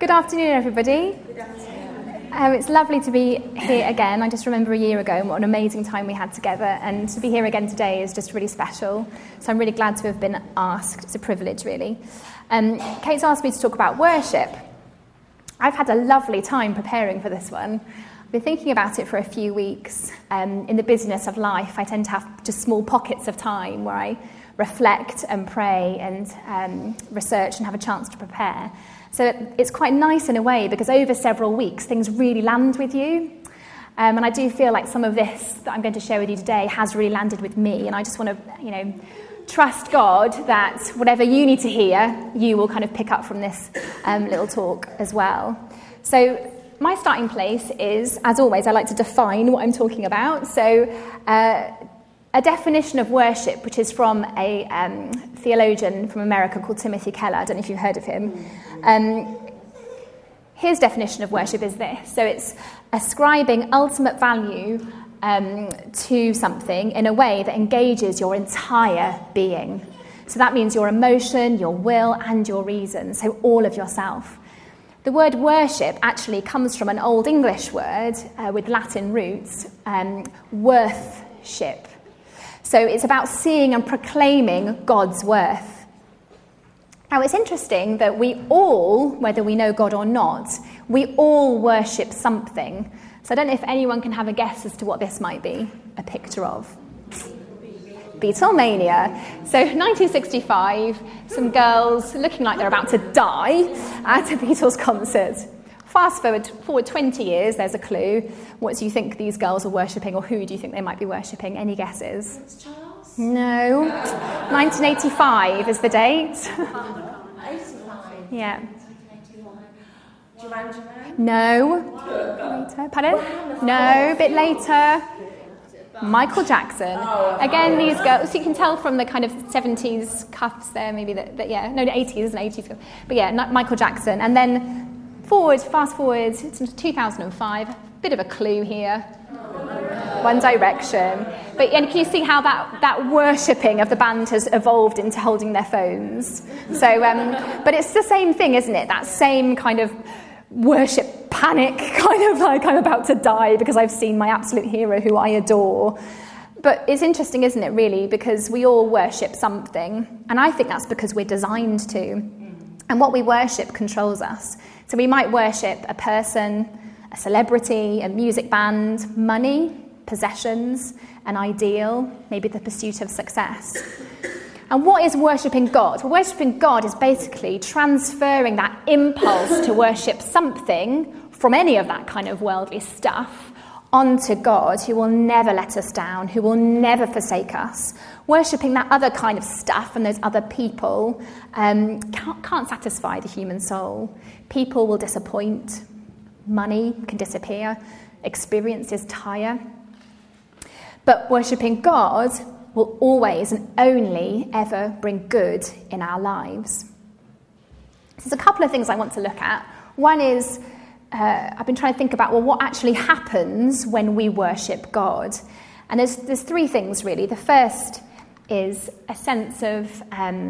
Good afternoon, everybody. Good afternoon. It's lovely to be here again. I just remember a year ago and what an amazing time we had together, and to be here again today is just really special. So I'm really glad to have been asked. It's a privilege, really. Kate's asked me to talk about worship. I've had a lovely time preparing for this one. I've been thinking about it for a few weeks. In the busyness of life, I tend to have just small pockets of time where I reflect and pray and research and have a chance to prepare. So it's quite nice in a way because over several weeks things really land with you. And I do feel like some of this that I'm going to share with you today has really landed with me. And I just want to, trust God that whatever you need to hear, you will kind of pick up from this little talk as well. So my starting place is, as always, I like to define what I'm talking about. So a definition of worship, which is from a theologian from America called Timothy Keller. I don't know if you've heard of him. His definition of worship is this. So it's ascribing ultimate value to something in a way that engages your entire being. So that means your emotion, your will, and your reason. So all of yourself. The word worship actually comes from an Old English word with Latin roots, worthship. So it's about seeing and proclaiming God's worth. Now, it's interesting that we all, whether we know God or not, we all worship something. So I don't know if anyone can have a guess as to what this might be a picture of. Beatlemania. So 1965, some girls looking like they're about to die at a Beatles concert. Fast forward 20 years, there's a clue. What do you think these girls are worshipping, or who do you think they might be worshipping? Any guesses? Prince Charles? No. 1985 is the date. 85. Yeah. 1981. Duran Duran? No. Later. Pardon? No, a bit later. Michael Jackson. Again, these girls, so you can tell from the kind of 70s cuffs there, maybe the 80s and 80s. But yeah, Michael Jackson. And then fast forward to 2005, bit of a clue here. One Direction. And can you see how that worshipping of the band has evolved into holding their phones? So, but it's the same thing, isn't it? That same kind of worship panic, kind of like I'm about to die because I've seen my absolute hero who I adore. But it's interesting, isn't it, really? Because we all worship something. And I think that's because we're designed to. And what we worship controls us. So we might worship a person, a celebrity, a music band, money, possessions, an ideal, maybe the pursuit of success. And what is worshipping God? Well, worshipping God is basically transferring that impulse to worship something from any of that kind of worldly stuff onto God, who will never let us down, who will never forsake us. Worshipping that other kind of stuff and those other people can't satisfy the human soul. People will disappoint. Money can disappear. Experiences tire. But worshipping God will always and only ever bring good in our lives. So there's a couple of things I want to look at. One is, I've been trying to think about, what actually happens when we worship God? And there's three things, really. The first is a sense of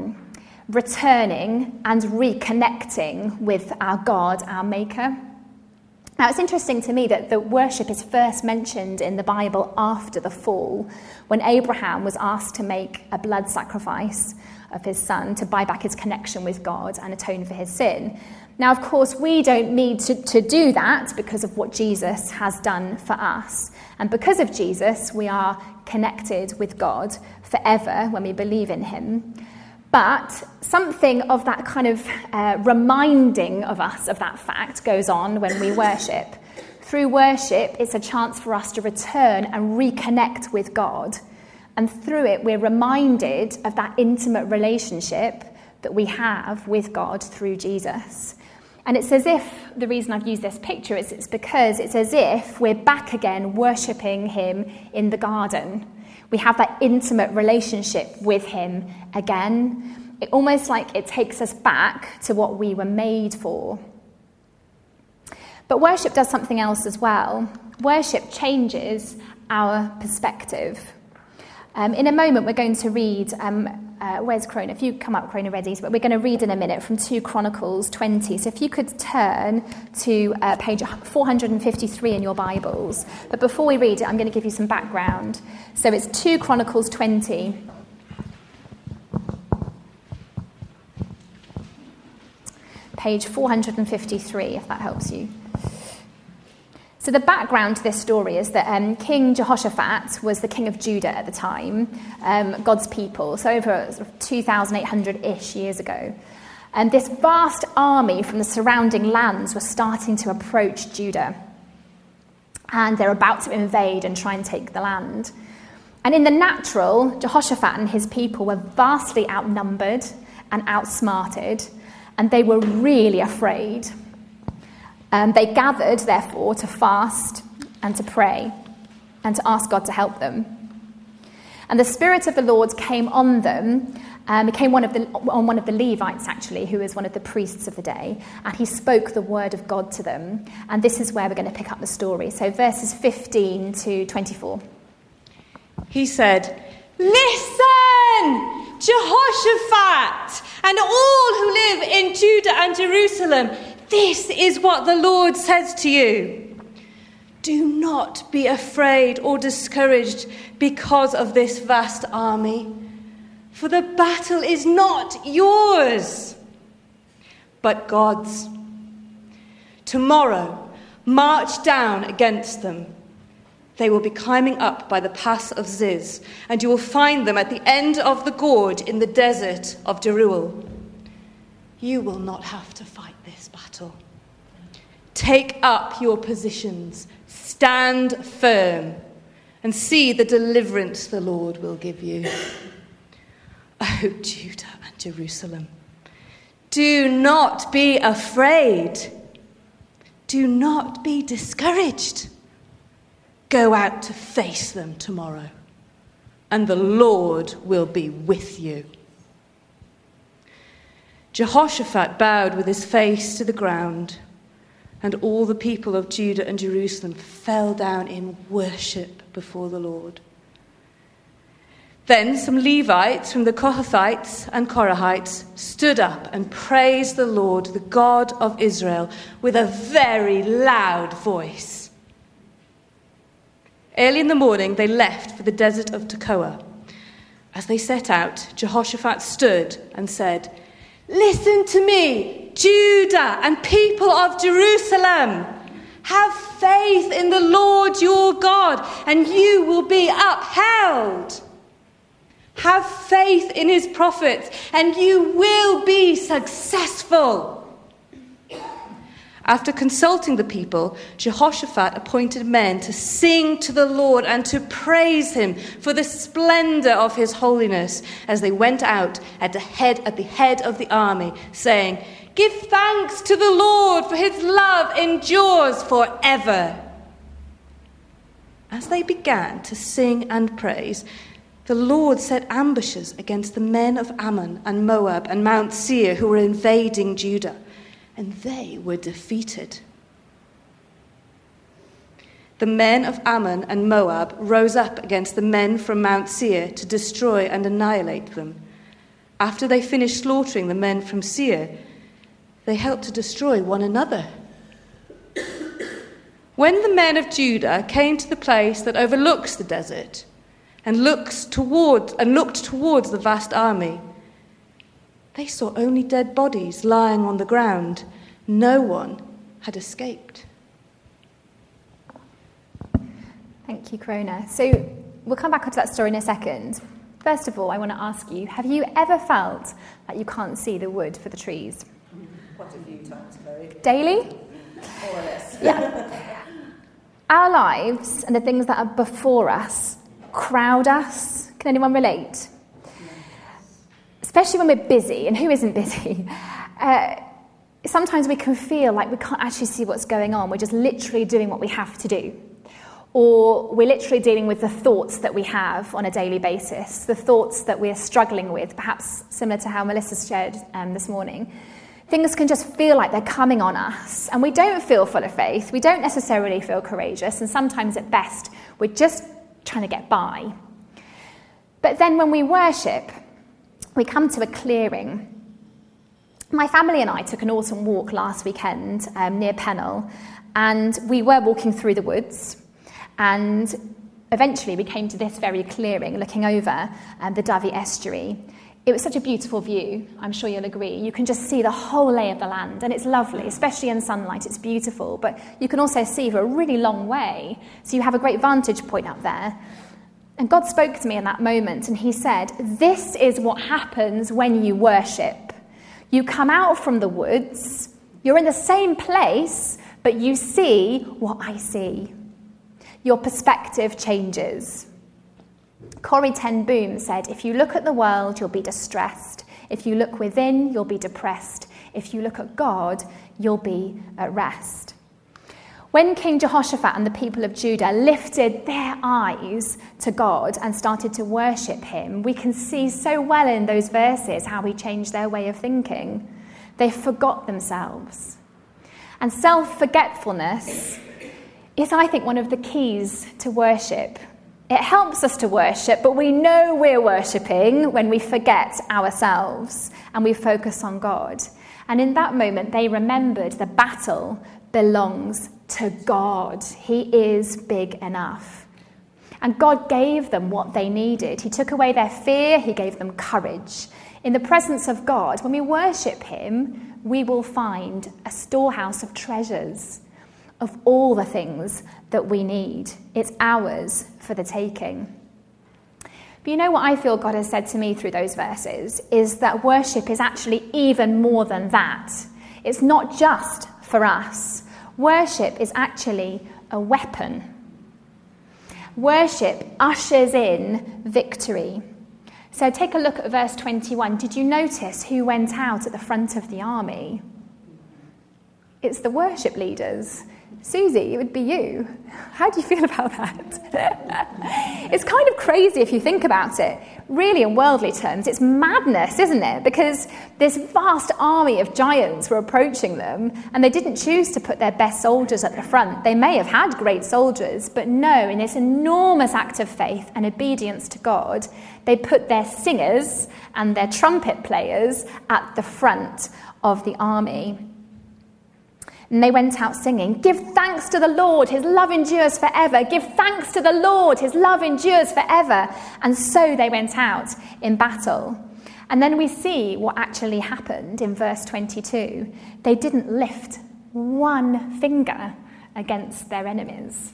returning and reconnecting with our God, our Maker. Now, it's interesting to me that the worship is first mentioned in the Bible after the fall, when Abraham was asked to make a blood sacrifice of his son to buy back his connection with God and atone for his sin. Now, of course, we don't need to do that because of what Jesus has done for us. And because of Jesus, we are connected with God forever when we believe in him. But something of that kind of reminding of us of that fact goes on when we worship. Through worship, it's a chance for us to return and reconnect with God. And through it, we're reminded of that intimate relationship that we have with God through Jesus. And it's as if, the reason I've used this picture is it's because it's as if we're back again worshipping him in the garden. We have that intimate relationship with him again. It almost like it takes us back to what we were made for. But worship does something else as well. Worship changes our perspective. In a moment, we're going to read, where's Crona? If you come up, Crona, ready. But we're going to read in a minute from 2 Chronicles 20. So if you could turn to page 453 in your Bibles. But before we read it, I'm going to give you some background. So it's 2 Chronicles 20. Page 453, if that helps you. So the background to this story is that King Jehoshaphat was the king of Judah at the time, God's people, so over 2,800-ish years ago. And this vast army from the surrounding lands was starting to approach Judah. And they're about to invade and try and take the land. And in the natural, Jehoshaphat and his people were vastly outnumbered and outsmarted, and they were really afraid. They gathered, therefore, to fast and to pray and to ask God to help them. And the Spirit of the Lord came on them, came on one of the Levites, actually, who was one of the priests of the day, and he spoke the word of God to them. And this is where we're going to pick up the story. So verses 15 to 24. He said, "Listen, Jehoshaphat, and all who live in Judah and Jerusalem. This is what the Lord says to you. Do not be afraid or discouraged because of this vast army, for the battle is not yours, but God's. Tomorrow, march down against them. They will be climbing up by the pass of Ziz, and you will find them at the end of the gorge in the desert of Jeruel. You will not have to fight this battle. Take up your positions, stand firm, and see the deliverance the Lord will give you. O Judah and Jerusalem, do not be afraid. Do not be discouraged. Go out to face them tomorrow, and the Lord will be with you." Jehoshaphat bowed with his face to the ground, and all the people of Judah and Jerusalem fell down in worship before the Lord. Then some Levites from the Kohathites and Korahites stood up and praised the Lord, the God of Israel, with a very loud voice. Early in the morning they left for the desert of Tekoa. As they set out, Jehoshaphat stood and said, "Listen to me, Judah and people of Jerusalem. Have faith in the Lord your God, and you will be upheld. Have faith in his prophets, and you will be successful." After consulting the people, Jehoshaphat appointed men to sing to the Lord and to praise him for the splendor of his holiness as they went out at the head of the army, saying, "Give thanks to the Lord, for his love endures forever." As they began to sing and praise, the Lord set ambushes against the men of Ammon and Moab and Mount Seir who were invading Judah, and they were defeated. The men of Ammon and Moab rose up against the men from Mount Seir to destroy and annihilate them. After they finished slaughtering the men from Seir, they helped to destroy one another. When the men of Judah came to the place that overlooks the desert and looked towards the vast army, they saw only dead bodies lying on the ground. No one had escaped. Thank you, Crona. So we'll come back onto that story in a second. First of all, I want to ask you, have you ever felt that you can't see the wood for the trees? Quite a few times, Chloe. Daily? More or less. Yeah. Our lives and the things that are before us crowd us. Can anyone relate? Especially when we're busy, and who isn't busy? Sometimes we can feel like we can't actually see what's going on. We're just literally doing what we have to do. Or we're literally dealing with the thoughts that we have on a daily basis, the thoughts that we're struggling with, perhaps similar to how Melissa shared this morning. Things can just feel like they're coming on us, and we don't feel full of faith. We don't necessarily feel courageous, and sometimes at best, we're just trying to get by. But then when we worship, we come to a clearing. My family and I took an autumn walk last weekend near Pennell, and we were walking through the woods, and eventually we came to this very clearing looking over the Dyfi estuary. It was such a beautiful view, I'm sure you'll agree. You can just see the whole lay of the land, and it's lovely, especially in sunlight, it's beautiful. But you can also see for a really long way, so you have a great vantage point up there. And God spoke to me in that moment, and he said, this is what happens when you worship. You come out from the woods, you're in the same place, but you see what I see. Your perspective changes. Corrie ten Boom said, if you look at the world, you'll be distressed. If you look within, you'll be depressed. If you look at God, you'll be at rest. When King Jehoshaphat and the people of Judah lifted their eyes to God and started to worship him, we can see so well in those verses how he changed their way of thinking. They forgot themselves. And self-forgetfulness is, I think, one of the keys to worship. It helps us to worship, but we know we're worshipping when we forget ourselves and we focus on God. And in that moment, they remembered the battle belongs to God. He is big enough. And God gave them what they needed. He took away their fear. He gave them courage. In the presence of God, when we worship him, we will find a storehouse of treasures, of all the things that we need. It's ours for the taking. But you know what I feel God has said to me through those verses is that worship is actually even more than that. It's not just for us. Worship is actually a weapon. Worship ushers in victory. So take a look at verse 21. Did you notice who went out at the front of the army? It's the worship leaders. Susie, it would be you. How do you feel about that? It's kind of crazy if you think about it. Really, in worldly terms, it's madness, isn't it? Because this vast army of giants were approaching them, and they didn't choose to put their best soldiers at the front. They may have had great soldiers, but no, in this enormous act of faith and obedience to God, they put their singers and their trumpet players at the front of the army. And they went out singing, "Give thanks to the Lord, his love endures forever. Give thanks to the Lord, his love endures forever." And so they went out in battle. And then we see what actually happened in verse 22. They didn't lift one finger against their enemies.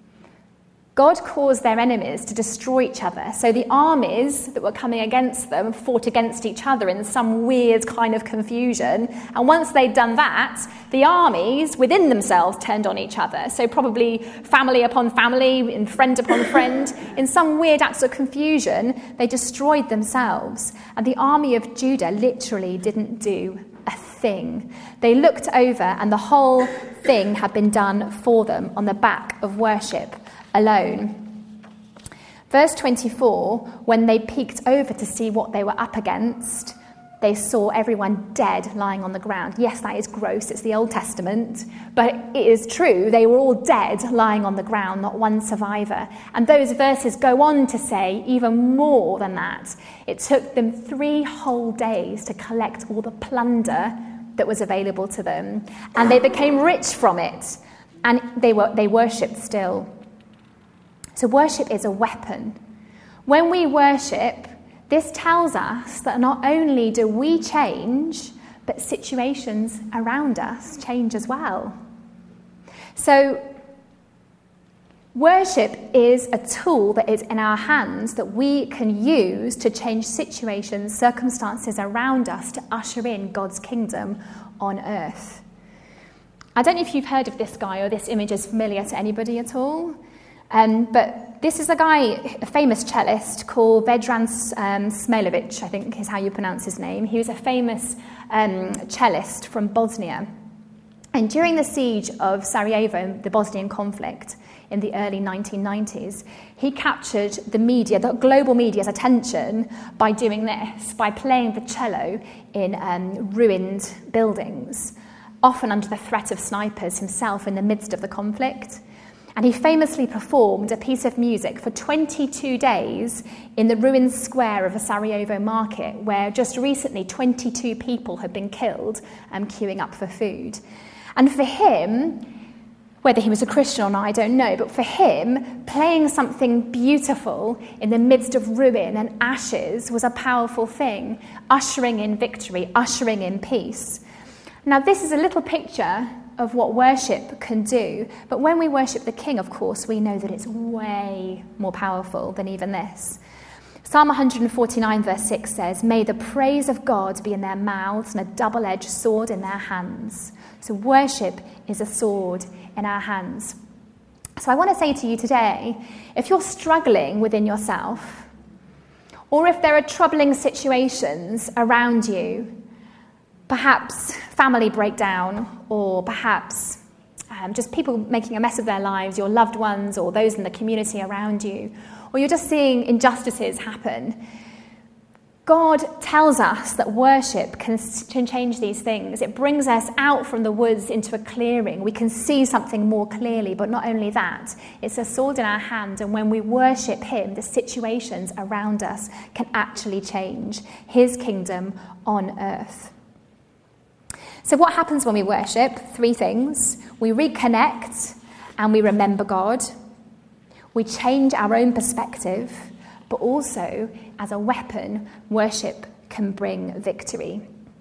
God caused their enemies to destroy each other. So the armies that were coming against them fought against each other in some weird kind of confusion. And once they'd done that, the armies within themselves turned on each other. So probably family upon family and friend upon friend. In some weird acts of confusion, they destroyed themselves. And the army of Judah literally didn't do a thing. They looked over and the whole thing had been done for them on the back of worship alone. Verse 24, when they peeked over to see what they were up against, they saw everyone dead lying on the ground. Yes, that is gross, it's the Old Testament, but it is true, they were all dead lying on the ground, not one survivor. And those verses go on to say even more than that. It took them 3 whole days to collect all the plunder that was available to them, and they became rich from it, and they worshipped still. So worship is a weapon. When we worship, this tells us that not only do we change, but situations around us change as well. So worship is a tool that is in our hands that we can use to change situations, circumstances around us to usher in God's kingdom on earth. I don't know if you've heard of this guy or this image is familiar to anybody at all. But this is a guy, a famous cellist called Vedran Smilovic, I think is how you pronounce his name. He was a famous cellist from Bosnia. And during the siege of Sarajevo, the Bosnian conflict in the early 1990s, he captured the media, the global media's attention by doing this, by playing the cello in ruined buildings, often under the threat of snipers himself in the midst of the conflict. And he famously performed a piece of music for 22 days in the ruined square of a Sarajevo market, where just recently 22 people had been killed queuing up for food. And for him, whether he was a Christian or not, I don't know, but for him, playing something beautiful in the midst of ruin and ashes was a powerful thing, ushering in victory, ushering in peace. Now, this is a little picture of what worship can do, but when we worship the King, of course, we know that it's way more powerful than even this. Psalm 149 verse 6 says, "May the praise of God be in their mouths and a double-edged sword in their hands." So worship is a sword in our hands. So I want to say to you today, if you're struggling within yourself, or if there are troubling situations around you, perhaps family breakdown, or perhaps just people making a mess of their lives, your loved ones or those in the community around you, or you're just seeing injustices happen, God tells us that worship can change these things. It brings us out from the woods into a clearing. We can see something more clearly, but not only that, it's a sword in our hand, and when we worship him, the situations around us can actually change his kingdom on earth. So what happens when we worship? 3 things. We reconnect and we remember God. We change our own perspective, but also, as a weapon, worship can bring victory.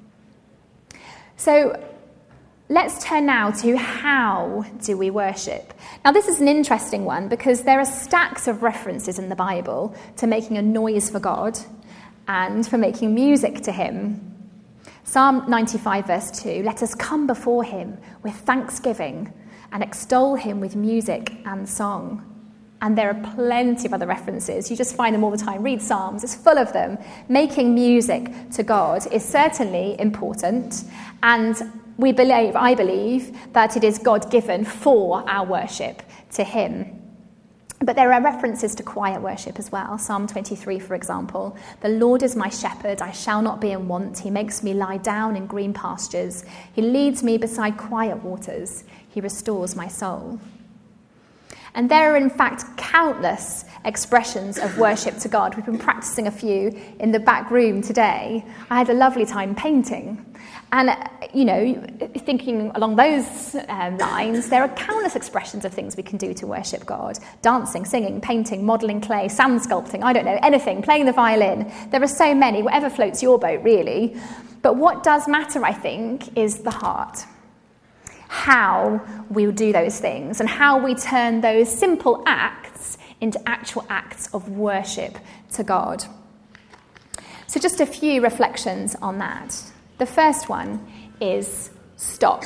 So let's turn now to how do we worship. Now, this is an interesting one because there are stacks of references in the Bible to making a noise for God and for making music to him. Psalm 95 verse 2, "Let us come before him with thanksgiving and extol him with music and song." And there are plenty of other references. You just find them all the time. Read Psalms, it's full of them. Making music to God is certainly important, and I believe that it is God-given for our worship to him. But there are references to quiet worship as well. Psalm 23, for example. "The Lord is my shepherd, I shall not be in want. He makes me lie down in green pastures. He leads me beside quiet waters. He restores my soul." And there are, in fact, countless expressions of worship to God. We've been practicing a few in the back room today. I had a lovely time painting. And, thinking along those lines, there are countless expressions of things we can do to worship God. Dancing, singing, painting, modelling clay, sand sculpting, I don't know, anything, playing the violin. There are so many, whatever floats your boat, really. But what does matter, I think, is the heart. How we do those things and how we turn those simple acts into actual acts of worship to God. So just a few reflections on that. The first one is stop.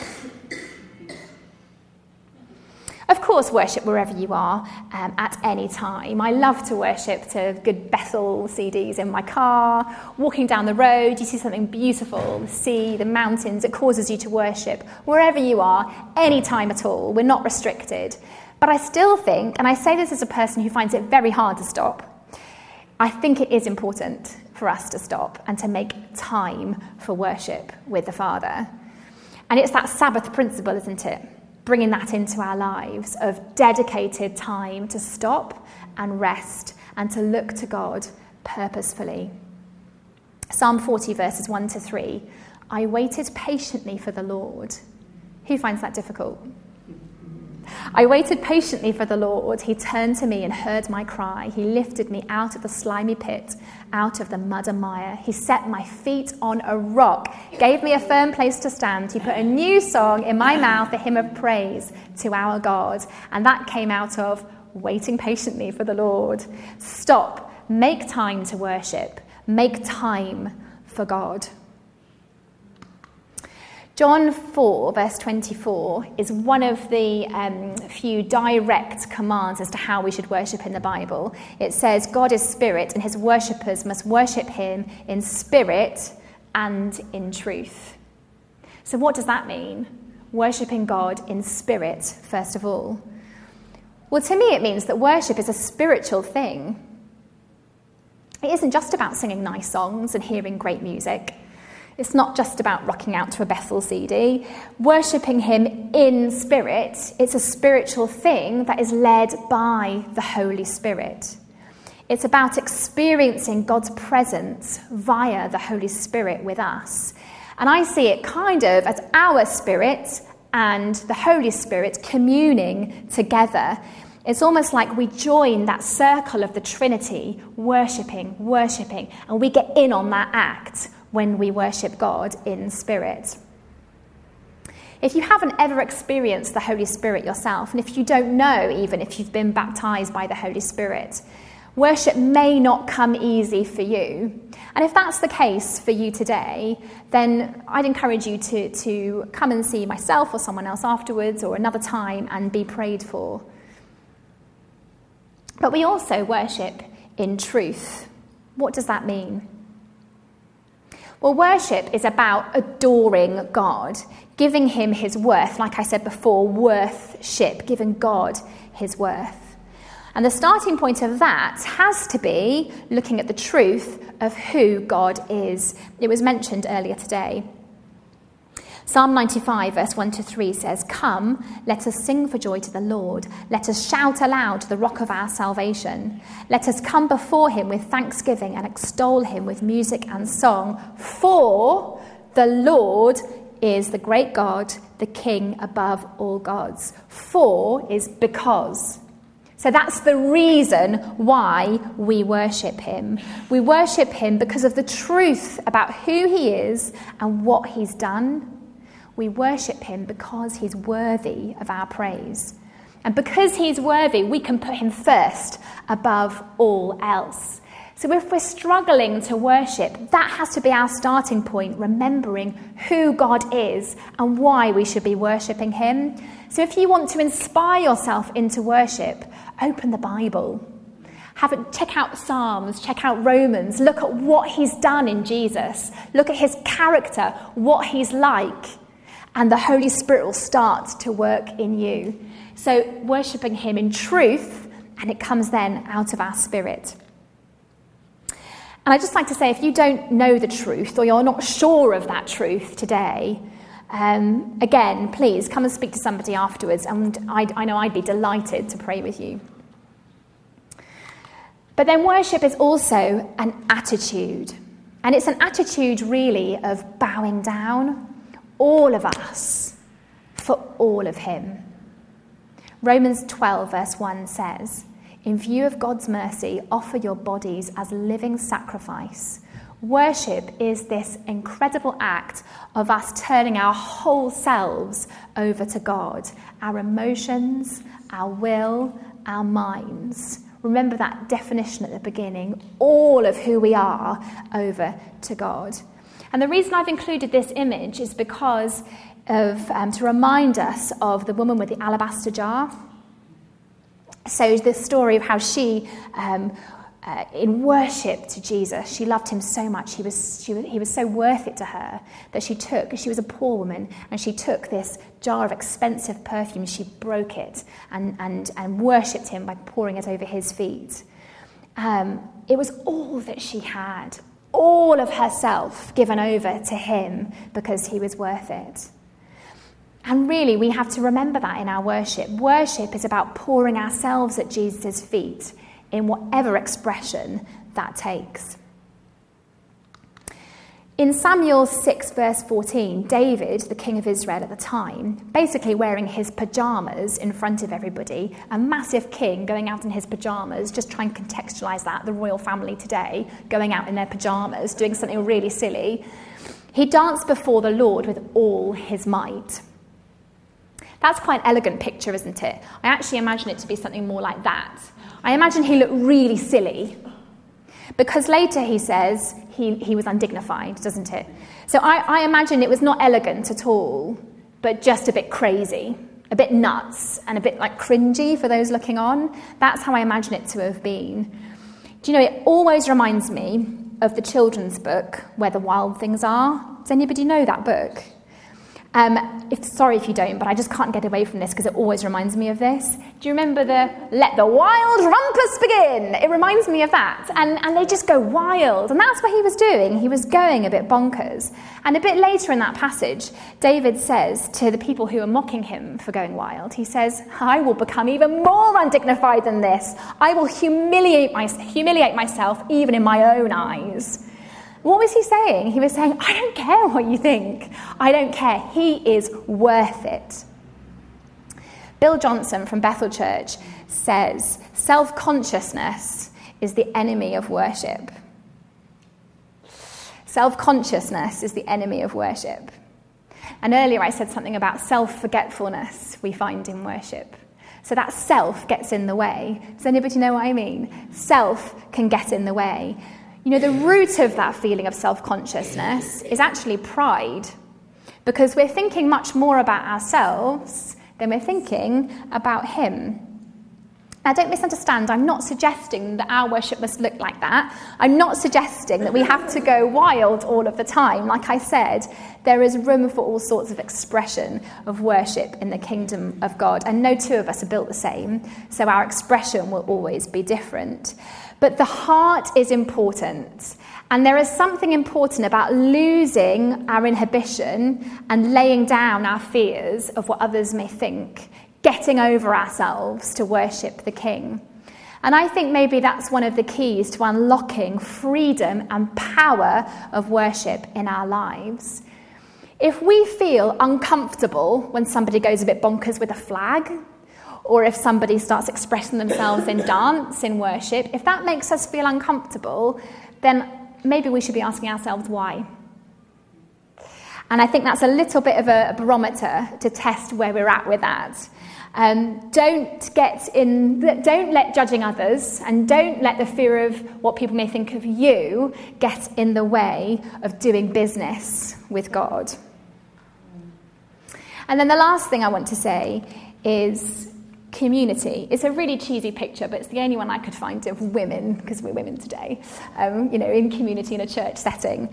Of course, worship wherever you are at any time. I love to worship to good Bethel CDs in my car, walking down the road, you see something beautiful, the sea, the mountains, it causes you to worship. Wherever you are, any time at all, we're not restricted. But I still think, and I say this as a person who finds it very hard to stop, I think it is important for us to stop and to make time for worship with the Father. And it's that Sabbath principle, isn't it? Bringing that into our lives of dedicated time to stop and rest and to look to God purposefully. Psalm 40 verses 1-3. "I waited patiently for the Lord." Who finds that difficult? "I waited patiently for the Lord. He turned to me and heard my cry. He lifted me out of the slimy pit, out of the mud and mire. He set my feet on a rock, gave me a firm place to stand. He put a new song in my mouth, a hymn of praise to our God." And that came out of waiting patiently for the Lord. Stop. Make time to worship. Make time for God. John 4, verse 24, is one of the few direct commands as to how we should worship in the Bible. It says, "God is spirit, and his worshippers must worship him in spirit and in truth." So what does that mean? Worshipping God in spirit, first of all. Well, to me, it means that worship is a spiritual thing. It isn't just about singing nice songs and hearing great music. It's not just about rocking out to a Bethel CD. Worshipping him in spirit, it's a spiritual thing that is led by the Holy Spirit. It's about experiencing God's presence via the Holy Spirit with us. And I see it kind of as our spirit and the Holy Spirit communing together. It's almost like we join that circle of the Trinity, worshipping, and we get in on that act when we worship God in spirit. If you haven't ever experienced the Holy Spirit yourself, and if you don't know even if you've been baptized by the Holy Spirit, worship may not come easy for you. And if that's the case for you today, then I'd encourage you to come and see myself or someone else afterwards or another time and be prayed for. But we also worship in truth. What does that mean? Well, worship is about adoring God, giving him his worth. Like I said before, worthship, giving God his worth. And the starting point of that has to be looking at the truth of who God is. It was mentioned earlier today. Psalm 95, verse 1-3 says, "Come, let us sing for joy to the Lord. Let us shout aloud to the rock of our salvation. Let us come before him with thanksgiving and extol him with music and song. For the Lord is the great God, the King above all gods." For is because. So that's the reason why we worship him. We worship him because of the truth about who he is and what he's done. We worship him because he's worthy of our praise. And because he's worthy, we can put him first above all else. So if we're struggling to worship, that has to be our starting point, remembering who God is and why we should be worshipping him. So if you want to inspire yourself into worship, open the Bible. Check out Psalms, check out Romans, look at what he's done in Jesus, look at his character, what he's like, and the Holy Spirit will start to work in you. So worshipping him in truth, and it comes then out of our spirit. And I'd just like to say, if you don't know the truth or you're not sure of that truth today, again, please come and speak to somebody afterwards, and I know I'd be delighted to pray with you. But then worship is also an attitude. And it's an attitude really of bowing down, all of us, for all of him. Romans 12 verse 1 says, "In view of God's mercy, offer your bodies as living sacrifice." Worship is this incredible act of us turning our whole selves over to God. Our emotions, our will, our minds. Remember that definition at the beginning, all of who we are over to God. And the reason I've included this image is because of to remind us of the woman with the alabaster jar. So the story of how she, in worship to Jesus, she loved him so much. He was so worth it to her that she was a poor woman, and she took this jar of expensive perfume, she broke it and worshipped him by pouring it over his feet. It was all that she had, all of herself given over to him because he was worth it. And really, we have to remember that in our worship. Worship is about pouring ourselves at Jesus' feet in whatever expression that takes. In Samuel 6 verse 14, David, the king of Israel at the time, basically wearing his pajamas in front of everybody, a massive king going out in his pajamas, just try and contextualise that, the royal family today, going out in their pajamas, doing something really silly. He danced before the Lord with all his might. That's quite an elegant picture, isn't it? I actually imagine it to be something more like that. I imagine he looked really silly, because later he says he was undignified, doesn't it? So I imagine it was not elegant at all, but just a bit crazy, a bit nuts, and a bit like cringy for those looking on. That's how I imagine it to have been. Do you know, it always reminds me of the children's book, Where the Wild Things Are. Does anybody know that book? Sorry if you don't, but I just can't get away from this because it always reminds me of this. Do you remember the "Let the wild rumpus begin"? It reminds me of that. And they just go wild. And that's what he was doing. He was going a bit bonkers. And a bit later in that passage, David says to the people who are mocking him for going wild, he says, I will become even more undignified than this. I will humiliate myself even in my own eyes. What was he saying? He was saying, I don't care what you think. I don't care. He is worth it. Bill Johnson from Bethel Church says, self-consciousness is the enemy of worship. Self-consciousness is the enemy of worship. And earlier I said something about self-forgetfulness we find in worship. So that self gets in the way. Does anybody know what I mean? Self can get in the way. You know, the root of that feeling of self-consciousness is actually pride, because we're thinking much more about ourselves than we're thinking about him. Now, don't misunderstand, I'm not suggesting that our worship must look like that. I'm not suggesting that we have to go wild all of the time. Like I said, there is room for all sorts of expression of worship in the kingdom of God, and no two of us are built the same, so our expression will always be different. But the heart is important, and there is something important about losing our inhibition and laying down our fears of what others may think, getting over ourselves to worship the King. And I think maybe that's one of the keys to unlocking freedom and power of worship in our lives. If we feel uncomfortable when somebody goes a bit bonkers with a flag, or if somebody starts expressing themselves in dance, in worship, if that makes us feel uncomfortable, then maybe we should be asking ourselves why. And I think that's a little bit of a barometer to test where we're at with that. Don't let judging others and don't let the fear of what people may think of you get in the way of doing business with God. And then the last thing I want to say is community. It's a really cheesy picture, but it's the only one I could find of women, because we're women today, in community in a church setting.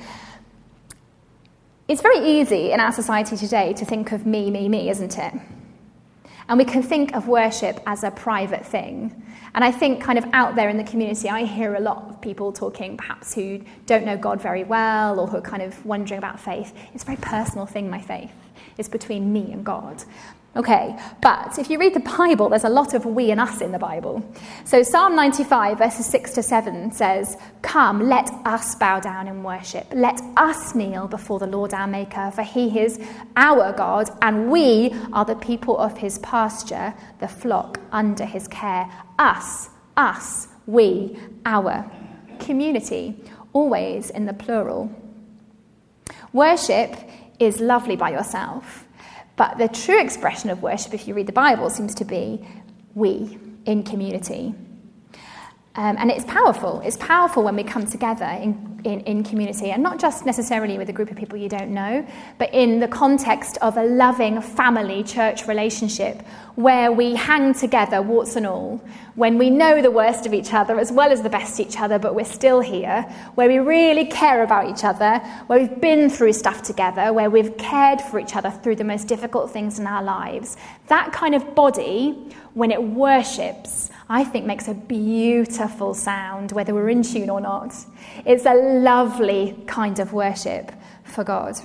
It's very easy in our society today to think of me, isn't it? And we can think of worship as a private thing. And I think kind of out there in the community, I hear a lot of people talking perhaps who don't know God very well or who are kind of wondering about faith. It's a very personal thing, my faith. It's between me and God. Okay, but if you read the Bible, there's a lot of we and us in the Bible. So Psalm 95, verses 6-7 says, Come, let us bow down in worship. Let us kneel before the Lord our Maker, for he is our God, and we are the people of his pasture, the flock under his care. Us, we, our. Community, always in the plural. Worship is lovely by yourself. But the true expression of worship, if you read the Bible, seems to be we, in community. And it's powerful. It's powerful when we come together in community, and not just necessarily with a group of people you don't know, but in the context of a loving family church relationship where we hang together, warts and all, when we know the worst of each other as well as the best of each other, but we're still here, where we really care about each other, where we've been through stuff together, where we've cared for each other through the most difficult things in our lives. That kind of body, when it worships, I think makes a beautiful sound, whether we're in tune or not. It's a lovely kind of worship for God.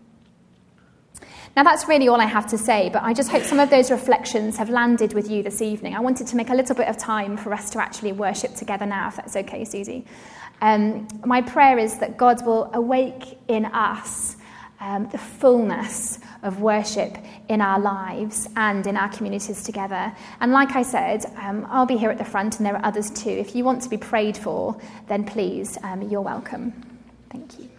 Now, that's really all I have to say, but I just hope some of those reflections have landed with you this evening. I wanted to make a little bit of time for us to actually worship together now, if that's okay, Susie. My prayer is that God will awake in us the fullness of worship in our lives and in our communities together. And like I said, I'll be here at the front, and there are others too. If you want to be prayed for, then please, you're welcome. Thank you.